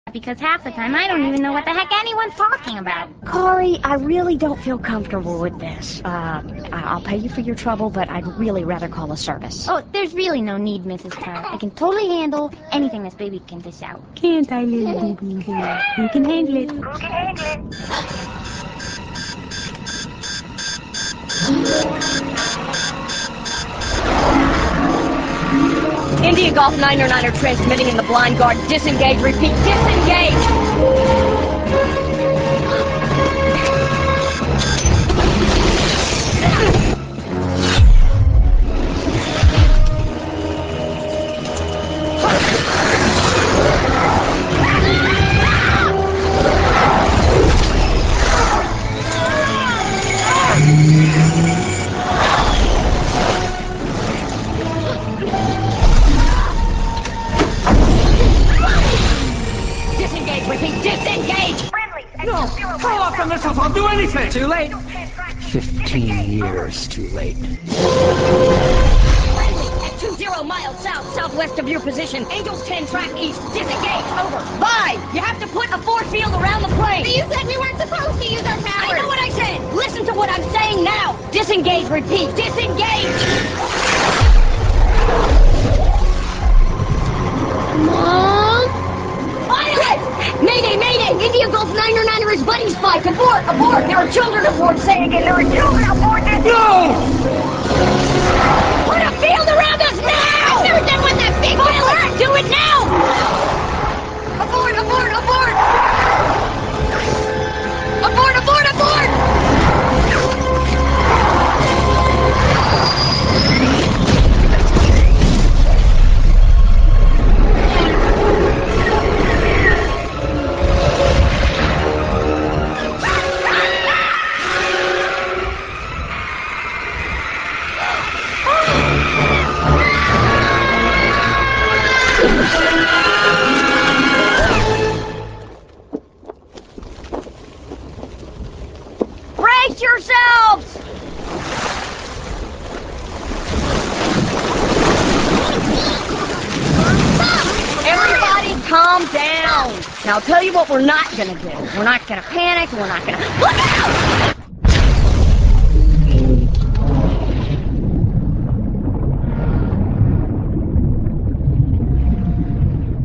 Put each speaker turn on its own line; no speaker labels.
because half the time I don't even know what the heck anyone's talking about.
Corey, I really don't feel comfortable with this. I'll pay you for your trouble, but I'd really rather call a service.
Oh, there's really no need, Mrs. Carr. I can totally handle anything this baby can dish out.
Can't I, little baby? Who can handle it?
Who can handle it?
India Golf 909 transmitting in the blind guard. Disengage, repeat, disengage! Disengage, repeat, disengage!
No! Call off the missiles! I'll do anything!
Too late. 15 years too late.
At 20 miles south, southwest of your position. Angels 10, track east. Disengage, over. Bye! You have to put a force field around the plane.
But you said we weren't supposed to use our powers.
I know what I said! Listen to what I'm saying now! Disengage, repeat, disengage!
Mom?
Pilot! Mayday, mayday! India Golf 909 or his buddies spike! Abort, abort! There are children aboard!
Say again, there are children aboard this.
No!
Put a field around us now!
They're done with that big
Pilot, do it now!
Abort, abort, abort!
Abort, abort, abort! Brace yourselves! Everybody calm down. Now I'll tell you what we're not gonna do. We're not gonna panic, we're not gonna... Look out!